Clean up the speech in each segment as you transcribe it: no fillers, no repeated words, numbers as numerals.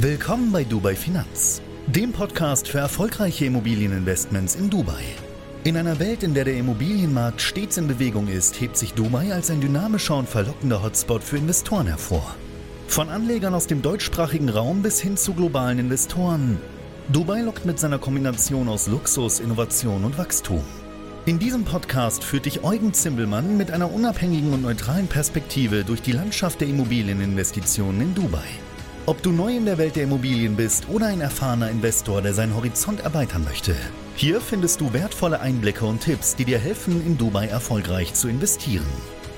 Willkommen bei Dubai Finanz, dem Podcast für erfolgreiche Immobilieninvestments in Dubai. In einer Welt, in der der Immobilienmarkt stets in Bewegung ist, hebt sich Dubai als ein dynamischer und verlockender Hotspot für Investoren hervor. Von Anlegern aus dem deutschsprachigen Raum bis hin zu globalen Investoren. Dubai lockt mit seiner Kombination aus Luxus, Innovation und Wachstum. In diesem Podcast führt dich Eugen Zimbelmann mit einer unabhängigen und neutralen Perspektive durch die Landschaft der Immobilieninvestitionen in Dubai. Ob du neu in der Welt der Immobilien bist oder ein erfahrener Investor, der seinen Horizont erweitern möchte, hier findest du wertvolle Einblicke und Tipps, die dir helfen, in Dubai erfolgreich zu investieren.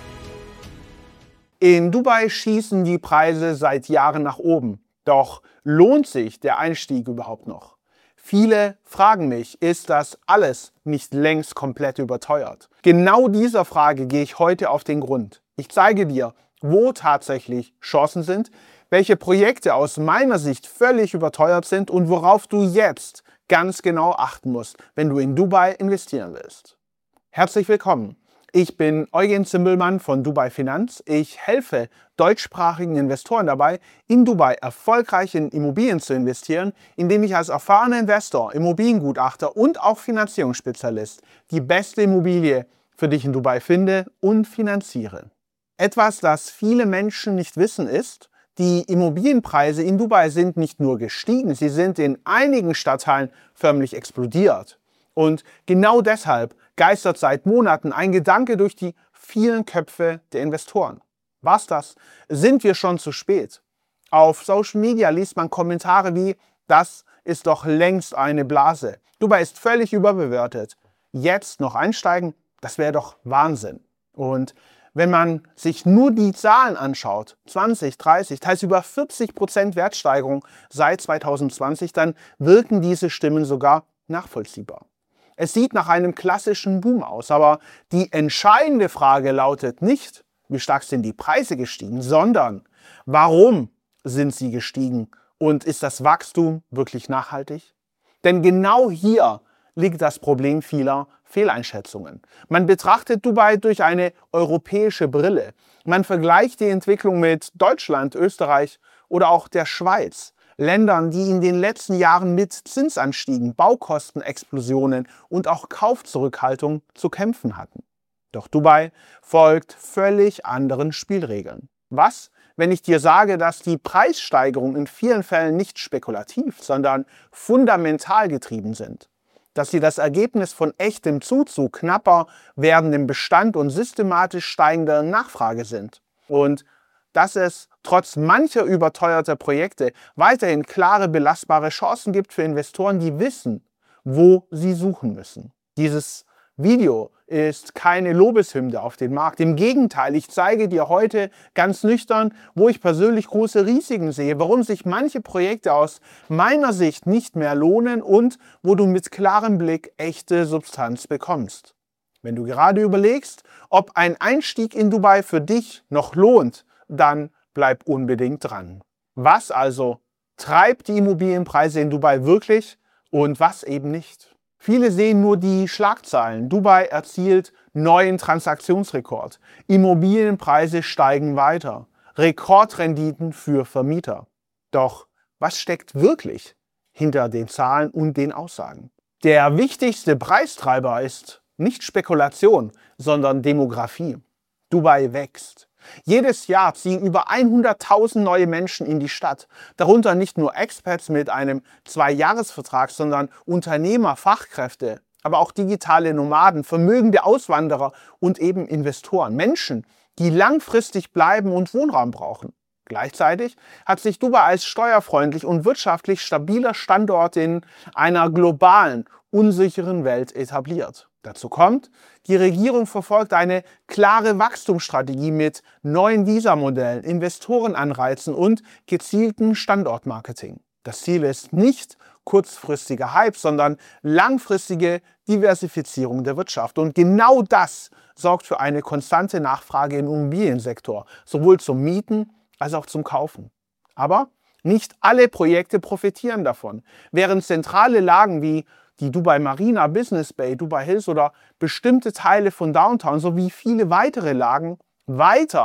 In Dubai schießen die Preise seit Jahren nach oben. Doch lohnt sich der Einstieg überhaupt noch? Viele fragen mich, ist das alles nicht längst komplett überteuert? Genau dieser Frage gehe ich heute auf den Grund. Ich zeige dir, wo tatsächlich Chancen sind, welche Projekte aus meiner Sicht völlig überteuert sind und worauf du jetzt ganz genau achten musst, wenn du in Dubai investieren willst. Herzlich willkommen. Ich bin Eugen Zimbelmann von Dubai Finanz. Ich helfe deutschsprachigen Investoren dabei, in Dubai erfolgreich in Immobilien zu investieren, indem ich als erfahrener Investor, Immobiliengutachter und auch Finanzierungsspezialist die beste Immobilie für dich in Dubai finde und finanziere. Etwas, das viele Menschen nicht wissen, ist, die Immobilienpreise in Dubai sind nicht nur gestiegen, sie sind in einigen Stadtteilen förmlich explodiert. Und genau deshalb geistert seit Monaten ein Gedanke durch die vielen Köpfe der Investoren. Was das? Sind wir schon zu spät? Auf Social Media liest man Kommentare wie, das ist doch längst eine Blase. Dubai ist völlig überbewertet. Jetzt noch einsteigen, das wäre doch Wahnsinn. Und wenn man sich nur die Zahlen anschaut, 20, 30, teils über 40% Wertsteigerung seit 2020, dann wirken diese Stimmen sogar nachvollziehbar. Es sieht nach einem klassischen Boom aus, aber die entscheidende Frage lautet nicht, wie stark sind die Preise gestiegen, sondern warum sind sie gestiegen und ist das Wachstum wirklich nachhaltig? Denn genau hier liegt das Problem vieler Fehleinschätzungen. Man betrachtet Dubai durch eine europäische Brille. Man vergleicht die Entwicklung mit Deutschland, Österreich oder auch der Schweiz. Ländern, die in den letzten Jahren mit Zinsanstiegen, Baukostenexplosionen und auch Kaufzurückhaltung zu kämpfen hatten. Doch Dubai folgt völlig anderen Spielregeln. Was, wenn ich dir sage, dass die Preissteigerungen in vielen Fällen nicht spekulativ, sondern fundamental getrieben sind? Dass sie das Ergebnis von echtem Zuzug, knapper werdendem Bestand und systematisch steigender Nachfrage sind? Und dass es trotz mancher überteuerter Projekte weiterhin klare, belastbare Chancen gibt für Investoren, die wissen, wo sie suchen müssen. Dieses Video ist keine Lobeshymne auf den Markt. Im Gegenteil, ich zeige dir heute ganz nüchtern, wo ich persönlich große Risiken sehe, warum sich manche Projekte aus meiner Sicht nicht mehr lohnen und wo du mit klarem Blick echte Substanz bekommst. Wenn du gerade überlegst, ob ein Einstieg in Dubai für dich noch lohnt, dann bleib unbedingt dran. Was also treibt die Immobilienpreise in Dubai wirklich und was eben nicht? Viele sehen nur die Schlagzeilen. Dubai erzielt neuen Transaktionsrekord. Immobilienpreise steigen weiter. Rekordrenditen für Vermieter. Doch was steckt wirklich hinter den Zahlen und den Aussagen? Der wichtigste Preistreiber ist nicht Spekulation, sondern Demografie. Dubai wächst. Jedes Jahr ziehen über 100.000 neue Menschen in die Stadt. Darunter nicht nur Expats mit einem 2-Jahres-Vertrag, sondern Unternehmer, Fachkräfte, aber auch digitale Nomaden, vermögende Auswanderer und eben Investoren. Menschen, die langfristig bleiben und Wohnraum brauchen. Gleichzeitig hat sich Dubai als steuerfreundlich und wirtschaftlich stabiler Standort in einer globalen, unsicheren Welt etabliert. Dazu kommt, die Regierung verfolgt eine klare Wachstumsstrategie mit neuen Visamodellen, Investorenanreizen und gezielten Standortmarketing. Das Ziel ist nicht kurzfristiger Hype, sondern langfristige Diversifizierung der Wirtschaft. Und genau das sorgt für eine konstante Nachfrage im Immobiliensektor, sowohl zum Mieten als auch zum Kaufen. Aber nicht alle Projekte profitieren davon. Während zentrale Lagen wie die Dubai Marina, Business Bay, Dubai Hills oder bestimmte Teile von Downtown sowie viele weitere Lagen weiter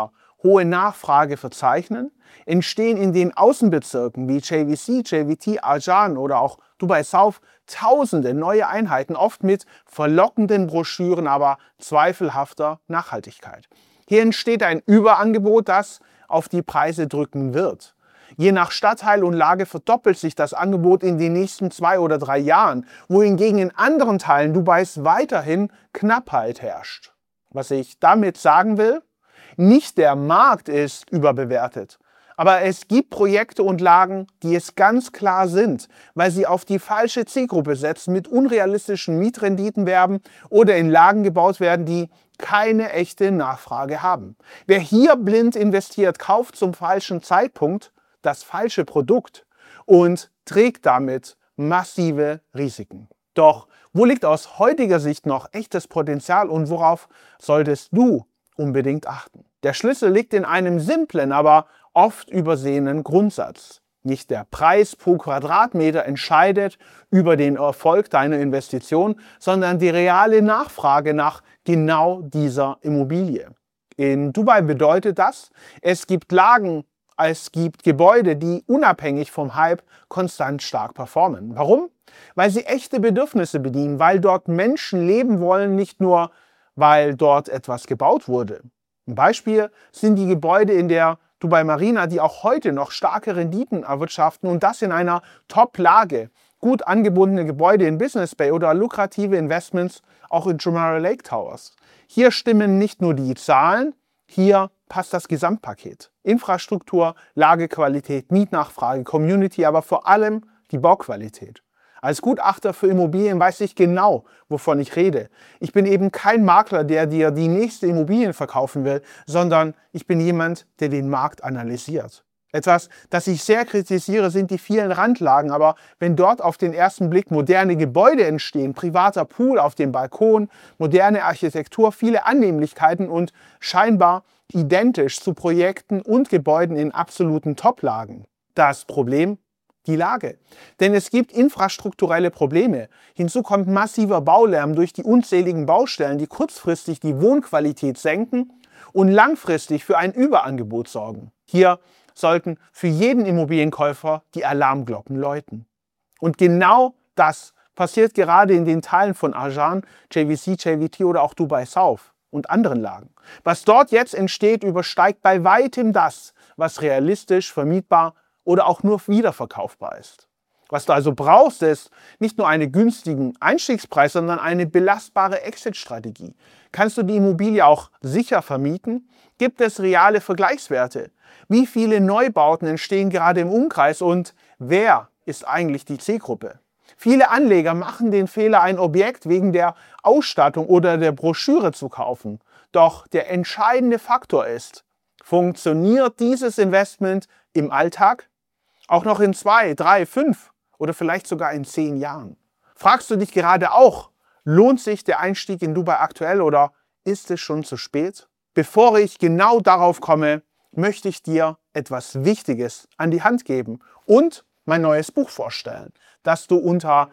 hohe Nachfrage verzeichnen, entstehen in den Außenbezirken wie JVC, JVT, Arjan oder auch Dubai South tausende neue Einheiten, oft mit verlockenden Broschüren, aber zweifelhafter Nachhaltigkeit. Hier entsteht ein Überangebot, das auf die Preise drücken wird. Je nach Stadtteil und Lage verdoppelt sich das Angebot in den nächsten 2 oder 3 Jahren, wohingegen in anderen Teilen Dubais weiterhin Knappheit herrscht. Was ich damit sagen will? Nicht der Markt ist überbewertet, aber es gibt Projekte und Lagen, die es ganz klar sind, weil sie auf die falsche Zielgruppe setzen, mit unrealistischen Mietrenditen werben oder in Lagen gebaut werden, die keine echte Nachfrage haben. Wer hier blind investiert, kauft zum falschen Zeitpunkt das falsche Produkt und trägt damit massive Risiken. Doch wo liegt aus heutiger Sicht noch echtes Potenzial und worauf solltest du unbedingt achten? Der Schlüssel liegt in einem simplen, aber oft übersehenen Grundsatz. Nicht der Preis pro Quadratmeter entscheidet über den Erfolg deiner Investition, sondern die reale Nachfrage nach genau dieser Immobilie. In Dubai bedeutet das, es gibt Lagen, es gibt Gebäude, die unabhängig vom Hype konstant stark performen. Warum? Weil sie echte Bedürfnisse bedienen, weil dort Menschen leben wollen, nicht nur, weil dort etwas gebaut wurde. Ein Beispiel sind die Gebäude in der Dubai Marina, die auch heute noch starke Renditen erwirtschaften und das in einer Top-Lage. Gut angebundene Gebäude in Business Bay oder lukrative Investments auch in Jumeirah Lake Towers. Hier stimmen nicht nur die Zahlen, hier passt das Gesamtpaket. Infrastruktur, Lagequalität, Mietnachfrage, Community, aber vor allem die Bauqualität. Als Gutachter für Immobilien weiß ich genau, wovon ich rede. Ich bin eben kein Makler, der dir die nächste Immobilien verkaufen will, sondern ich bin jemand, der den Markt analysiert. Etwas, das ich sehr kritisiere, sind die vielen Randlagen, aber wenn dort auf den ersten Blick moderne Gebäude entstehen, privater Pool auf dem Balkon, moderne Architektur, viele Annehmlichkeiten und scheinbar identisch zu Projekten und Gebäuden in absoluten Top-Lagen. Das Problem? Die Lage. Denn es gibt infrastrukturelle Probleme. Hinzu kommt massiver Baulärm durch die unzähligen Baustellen, die kurzfristig die Wohnqualität senken und langfristig für ein Überangebot sorgen. Hier sollten für jeden Immobilienkäufer die Alarmglocken läuten. Und genau das passiert gerade in den Teilen von Arjan, JVC, JVT oder auch Dubai South und anderen Lagen. Was dort jetzt entsteht, übersteigt bei weitem das, was realistisch vermietbar oder auch nur wiederverkaufbar ist. Was du also brauchst, ist nicht nur einen günstigen Einstiegspreis, sondern eine belastbare Exit-Strategie. Kannst du die Immobilie auch sicher vermieten? Gibt es reale Vergleichswerte? Wie viele Neubauten entstehen gerade im Umkreis und wer ist eigentlich die Zielgruppe? Viele Anleger machen den Fehler, ein Objekt wegen der Ausstattung oder der Broschüre zu kaufen. Doch der entscheidende Faktor ist, funktioniert dieses Investment im Alltag? Auch noch in 2, 3, 5 oder vielleicht sogar in 10 Jahren. Fragst du dich gerade auch, lohnt sich der Einstieg in Dubai aktuell oder ist es schon zu spät? Bevor ich genau darauf komme, möchte ich dir etwas Wichtiges an die Hand geben und mein neues Buch vorstellen, das du unter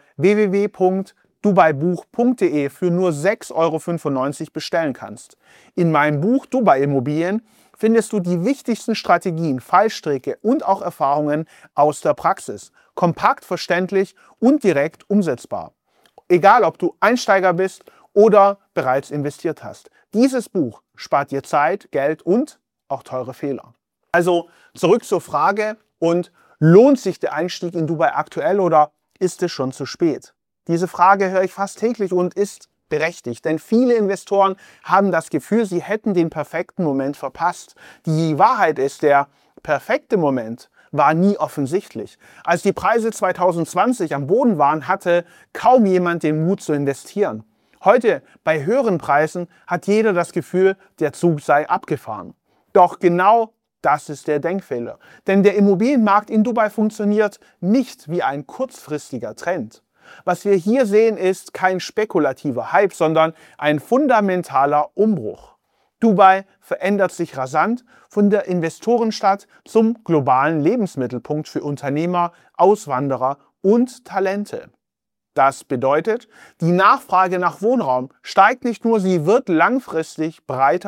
www.dubaibuch.de für nur 6,95 € bestellen kannst. In meinem Buch Dubai Immobilien findest du die wichtigsten Strategien, Fallstricke und auch Erfahrungen aus der Praxis. Kompakt, verständlich und direkt umsetzbar. Egal, ob du Einsteiger bist oder bereits investiert hast. Dieses Buch spart dir Zeit, Geld und auch teure Fehler. Also zurück zur Frage und lohnt sich der Einstieg in Dubai aktuell oder ist es schon zu spät? Diese Frage höre ich fast täglich und ist berechtigt, denn viele Investoren haben das Gefühl, sie hätten den perfekten Moment verpasst. Die Wahrheit ist, der perfekte Moment war nie offensichtlich. Als die Preise 2020 am Boden waren, hatte kaum jemand den Mut zu investieren. Heute, bei höheren Preisen, hat jeder das Gefühl, der Zug sei abgefahren. Doch genau das ist der Denkfehler. Denn der Immobilienmarkt in Dubai funktioniert nicht wie ein kurzfristiger Trend. Was wir hier sehen, ist kein spekulativer Hype, sondern ein fundamentaler Umbruch. Dubai verändert sich rasant von der Investorenstadt zum globalen Lebensmittelpunkt für Unternehmer, Auswanderer und Talente. Das bedeutet, die Nachfrage nach Wohnraum steigt nicht nur, sie wird langfristig breiter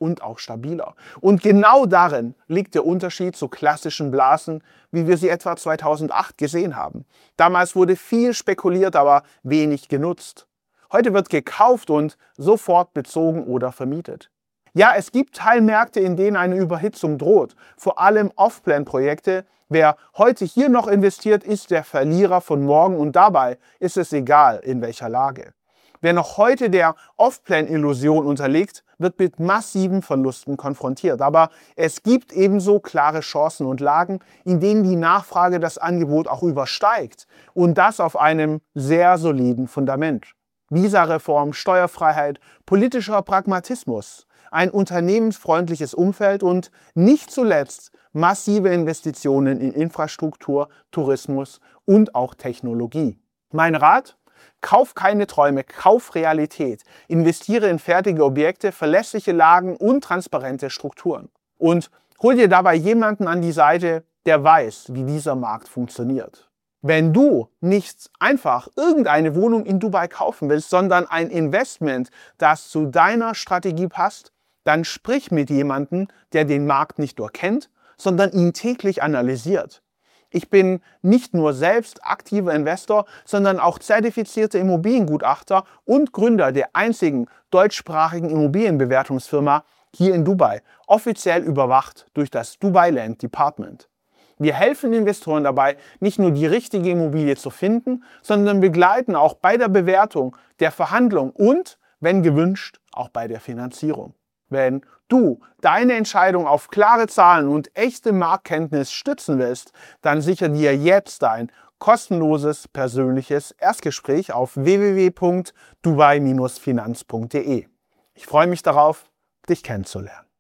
und auch stabiler. Und genau darin liegt der Unterschied zu klassischen Blasen, wie wir sie etwa 2008 gesehen haben. Damals wurde viel spekuliert, aber wenig genutzt. Heute wird gekauft und sofort bezogen oder vermietet. Ja, es gibt Teilmärkte, in denen eine Überhitzung droht, vor allem Off-Plan-Projekte. Wer heute hier noch investiert, ist der Verlierer von morgen und dabei ist es egal, in welcher Lage. Wer noch heute der Off-Plan-Illusion unterliegt, wird mit massiven Verlusten konfrontiert. Aber es gibt ebenso klare Chancen und Lagen, in denen die Nachfrage das Angebot auch übersteigt. Und das auf einem sehr soliden Fundament. Visareform, Steuerfreiheit, politischer Pragmatismus, ein unternehmensfreundliches Umfeld und nicht zuletzt massive Investitionen in Infrastruktur, Tourismus und auch Technologie. Mein Rat? Kauf keine Träume, kauf Realität. Investiere in fertige Objekte, verlässliche Lagen und transparente Strukturen. Und hol dir dabei jemanden an die Seite, der weiß, wie dieser Markt funktioniert. Wenn du nicht einfach irgendeine Wohnung in Dubai kaufen willst, sondern ein Investment, das zu deiner Strategie passt, dann sprich mit jemandem, der den Markt nicht nur kennt, sondern ihn täglich analysiert. Ich bin nicht nur selbst aktiver Investor, sondern auch zertifizierter Immobiliengutachter und Gründer der einzigen deutschsprachigen Immobilienbewertungsfirma hier in Dubai, offiziell überwacht durch das Dubai Land Department. Wir helfen Investoren dabei, nicht nur die richtige Immobilie zu finden, sondern begleiten auch bei der Bewertung, der Verhandlung und, wenn gewünscht, auch bei der Finanzierung. Wenn du deine Entscheidung auf klare Zahlen und echte Marktkenntnis stützen willst, dann sichere dir jetzt ein kostenloses persönliches Erstgespräch auf www.dubai-finanz.de. Ich freue mich darauf, dich kennenzulernen.